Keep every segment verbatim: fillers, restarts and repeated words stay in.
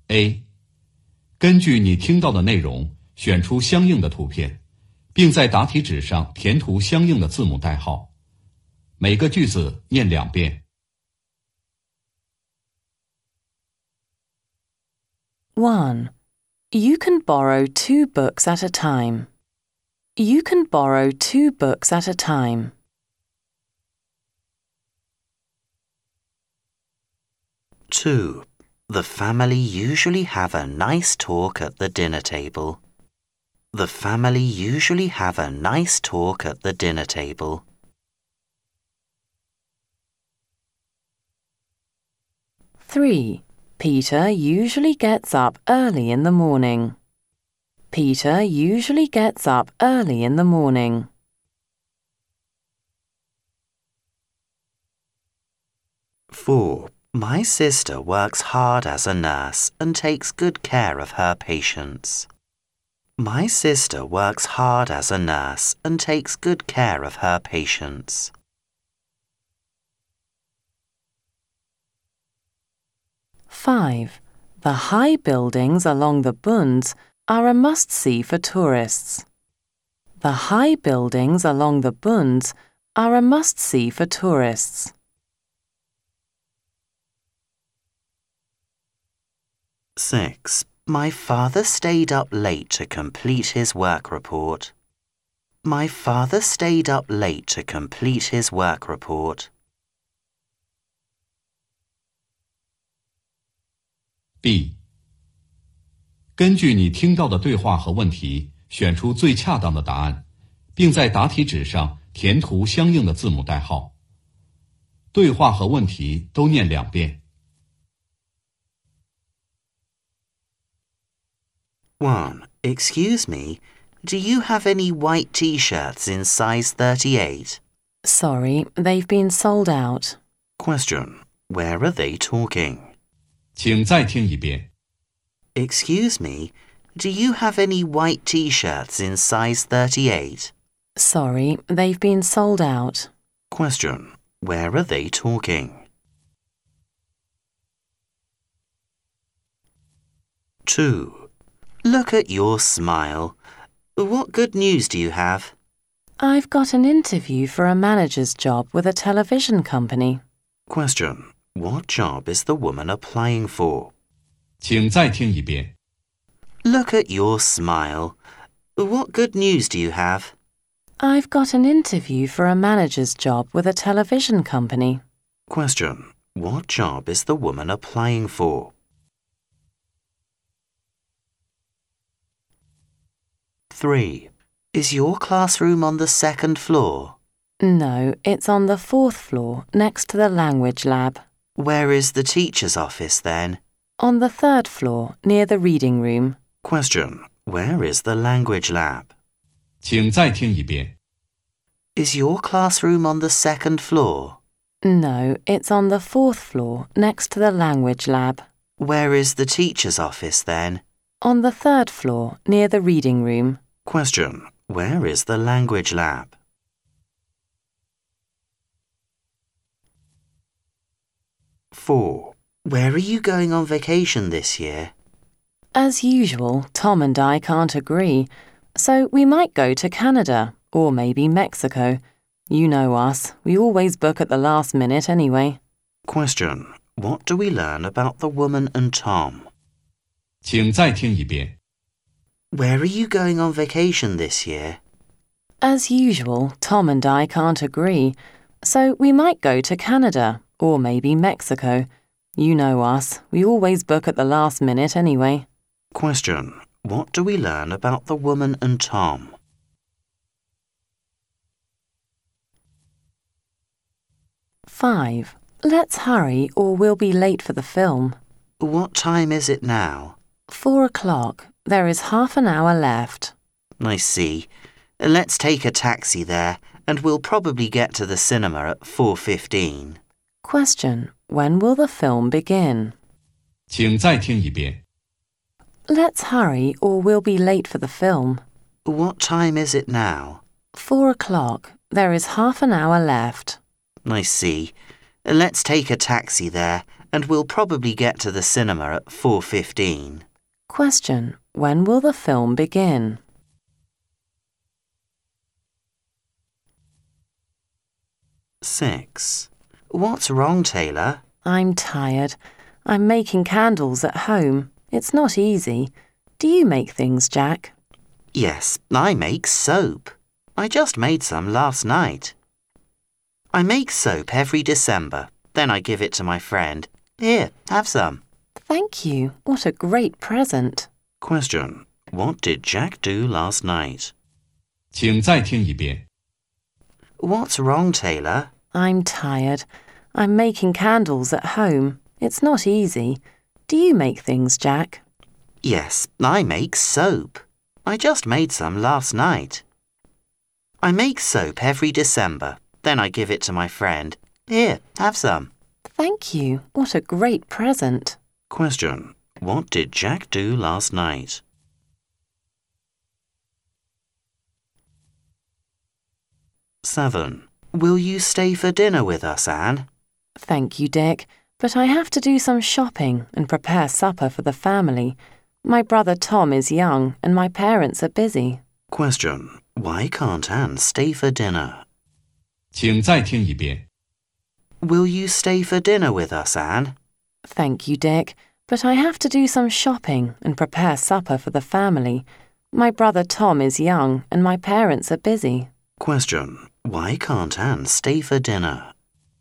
A. 根据你听到的内容，选出相应的图片，并在答题纸上填涂相应的字母代号。每个句子念两遍。 one. You can borrow two books at a time. You can borrow two books at a time. two. The family usually have a nice talk at the dinner table. The family usually have a nice talk at the dinner table. three. Peter usually gets up early in the morning. Peter usually gets up early in the morning. four. My sister works hard as a nurse and takes good care of her patients. My sister works hard as a nurse and takes good care of her patients. five. The high buildings along the Bunds are a must-see for tourists. The high buildings along the Bunds are a must-see for tourists. six. My father stayed up late to complete his work report. My father stayed up late to complete his work report. B. 根据你听到的对话和问题，选出最恰当的答案，并在答题纸上填涂相应的字母代号。对话和问题都念两遍。 one. Excuse me, do you have any white t-shirts in size thirty-eight? Sorry, they've been sold out. Question. Where are they talking? 请再听一遍。 Excuse me, do you have any white t-shirts in size thirty-eight? Sorry, they've been sold out. Question. Where are they talking? two. Look at your smile. What good news do you have? I've got an interview for a manager's job with a television company. Question. What job is the woman applying for? 请再听一遍。 Look at your smile. What good news do you have? I've got an interview for a manager's job with a television company. Question. What job is the woman applying for? three. Is your classroom on the second floor? No, it's on the fourth floor, next to the language lab. Where is the teacher's office then? On the third floor, near the reading room. Question. Where is the language lab? 请再听一遍。 Is your classroom on the second floor? No, it's on the fourth floor, next to the language lab. Where is the teacher's office then? On the third floor, near the reading room. Question. Where is the language lab? four. Where are you going on vacation this year? As usual, Tom and I can't agree, so we might go to Canada, or maybe Mexico. You know us, we always book at the last minute anyway. Question. What do we learn about the woman and Tom? 请再听一遍。 Where are you going on vacation this year? As usual, Tom and I can't agree, so we might go to Canada, or maybe Mexico. You know us, we always book at the last minute anyway. Question. What do we learn about the woman and Tom? five. Let's hurry or we'll be late for the film. What time is it now? Four o'clock. There is half an hour left. I see. Let's take a taxi there, and we'll probably get to the cinema at four fifteen. Question. When will the film begin? 请再听一遍。 Let's hurry or we'll be late for the film. What time is it now? Four o'clock. There is half an hour left. I see. Let's take a taxi there, and we'll probably get to the cinema at four fifteen. Question: when will the film begin? six. What's wrong, Taylor? I'm tired. I'm making candles at home. It's not easy. Do you make things, Jack? Yes, I make soap. I just made some last night. I make soap every December. Then I give it to my friend. Here, have some. Thank you. What a great present. Question: what did Jack do last night? 请再听一遍。 What's wrong, Taylor? I'm tired. I'm making candles at home. It's not easy. Do you make things, Jack? Yes, I make soap. I just made some last night. I make soap every December. Then I give it to my friend. Here, have some. Thank you. What a great present. Question: what did Jack do last night? seven. Will you stay for dinner with us, Anne? Thank you, Dick, but I have to do some shopping and prepare supper for the family. My brother Tom is young and my parents are busy. Question: why can't Anne stay for dinner? 请再听一遍。 Will you stay for dinner with us, Anne? Thank you, Dick, but I have to do some shopping and prepare supper for the family. My brother Tom is young and my parents are busy. Question: why can't Anne stay for dinner?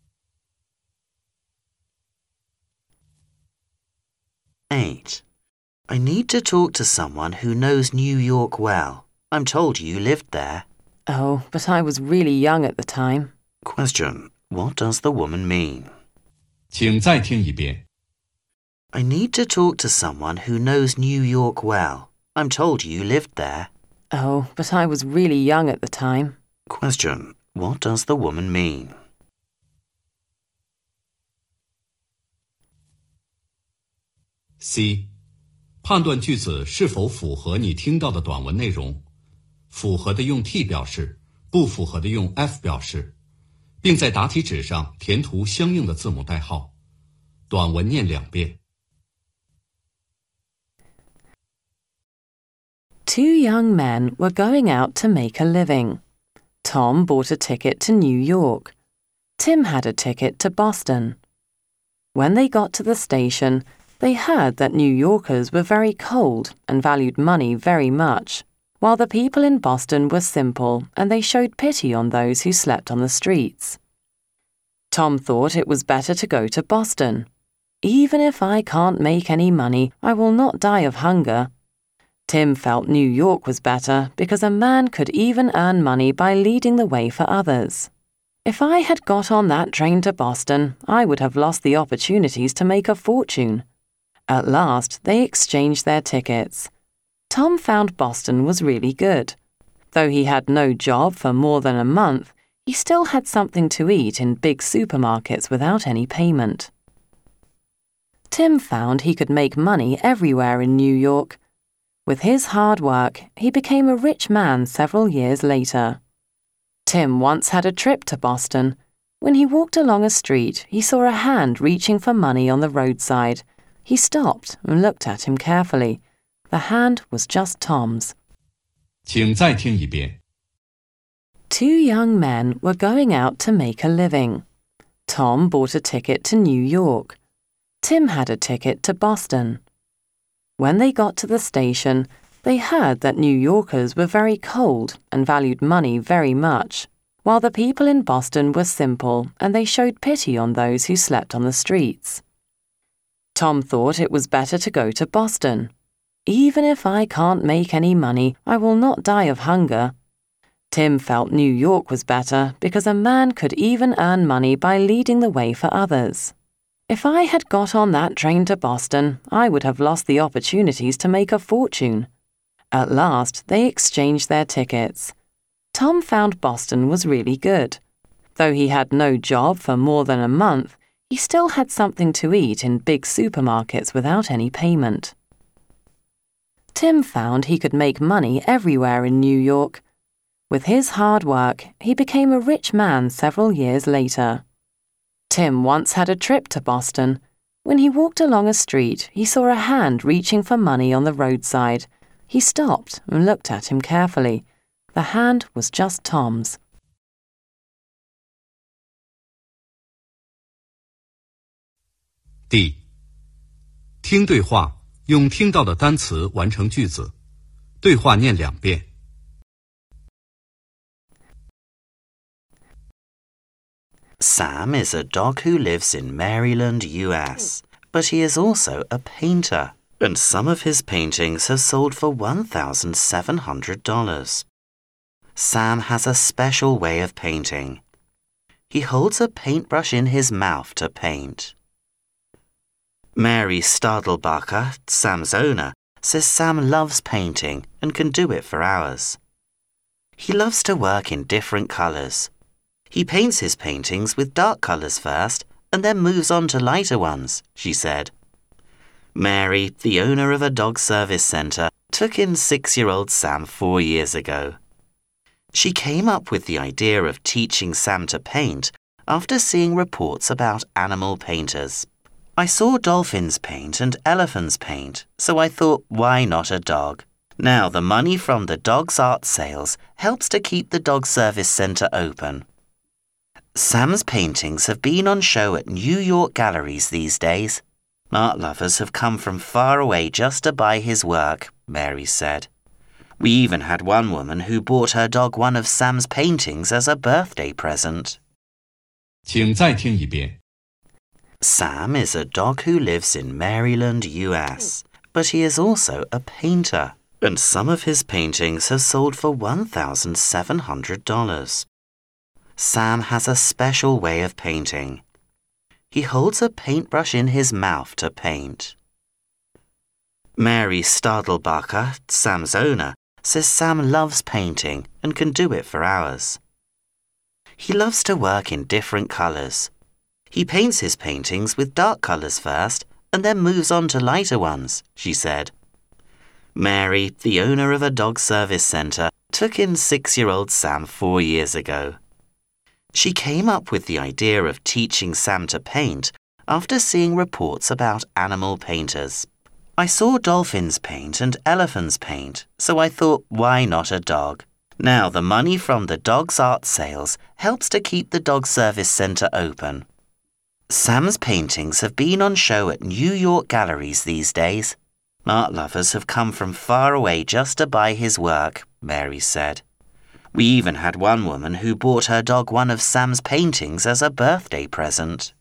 eight. I need to talk to someone who knows New York well. I'm told you lived there. Oh, but I was really young at the time. Question: what does the woman mean? 请再听一遍。 I need to talk to someone who knows New York well. I'm told you lived there. Oh, but I was really young at the time. Question: what does the woman mean? C. 判断句子是否符合你听到的短文内容，符合的用 T 表示，不符合的用 F 表示，并在答题纸上填涂相应的字母代号。短文念两遍。 Two young men were going out to make a living. Tom bought a ticket to New York. Tim had a ticket to Boston. When they got to the station, they heard that New Yorkers were very cold and valued money very much, while the people in Boston were simple and they showed pity on those who slept on the streets. Tom thought it was better to go to Boston. Even if I can't make any money, I will not die of hunger. Tim felt New York was better because a man could even earn money by leading the way for others. If I had got on that train to Boston, I would have lost the opportunities to make a fortune. At last, they exchanged their tickets. Tom found Boston was really good. Though he had no job for more than a month, he still had something to eat in big supermarkets without any payment. Tim found he could make money everywhere in New York. With his hard work, he became a rich man several years later. Tim once had a trip to Boston. When he walked along a street, he saw a hand reaching for money on the roadside. He stopped and looked at him carefully. The hand was just Tom's. 请再听一遍。 Two young men were going out to make a living. Tom bought a ticket to New York. Tim had a ticket to Boston. When they got to the station, they heard that New Yorkers were very cold and valued money very much, while the people in Boston were simple and they showed pity on those who slept on the streets. Tom thought it was better to go to Boston. Even if I can't make any money, I will not die of hunger. Tim felt New York was better because a man could even earn money by leading the way for others. If I had got on that train to Boston, I would have lost the opportunities to make a fortune. At last, they exchanged their tickets. Tom found Boston was really good. Though he had no job for more than a month, he still had something to eat in big supermarkets without any payment. Tim found he could make money everywhere in New York. With his hard work, he became a rich man several years later. Tim once had a trip to Boston. When he walked along a street, he saw a hand reaching for money on the roadside. He stopped and looked at him carefully. The hand was just Tom's. D. 听对话，用听到的单词完成句子。对话念两遍。 Sam is a dog who lives in Maryland, U S, but he is also a painter, and some of his paintings have sold for one thousand seven hundred dollars. Sam has a special way of painting. He holds a paintbrush in his mouth to paint. Mary Stadelbacher, Sam's owner, says Sam loves painting and can do it for hours. He loves to work in different colours. He paints his paintings with dark colours first and then moves on to lighter ones, she said. Mary, the owner of a dog service centre, took in six-year-old Sam four years ago. She came up with the idea of teaching Sam to paint after seeing reports about animal painters. I saw dolphins paint and elephants paint, so I thought, why not a dog? Now the money from the dog's art sales helps to keep the dog service centre open. Sam's paintings have been on show at New York galleries these days. Art lovers have come from far away just to buy his work, Mary said. We even had one woman who bought her dog one of Sam's paintings as a birthday present. 请再听一遍。 Sam is a dog who lives in Maryland, U S, but he is also a painter, and some of his paintings have sold for one thousand seven hundred dollars. Sam has a special way of painting. He holds a paintbrush in his mouth to paint. Mary Stadelbacher, Sam's owner, says Sam loves painting and can do it for hours. He loves to work in different colours. He paints his paintings with dark colours first and then moves on to lighter ones, she said. Mary, the owner of a dog service centre, took in six-year-old Sam four years ago. She came up with the idea of teaching Sam to paint after seeing reports about animal painters. I saw dolphins paint and elephants paint, so I thought, why not a dog? Now the money from the dog's art sales helps to keep the dog service centre open. Sam's paintings have been on show at New York galleries these days. Art lovers have come from far away just to buy his work, Mary said. We even had one woman who bought her dog one of Sam's paintings as a birthday present.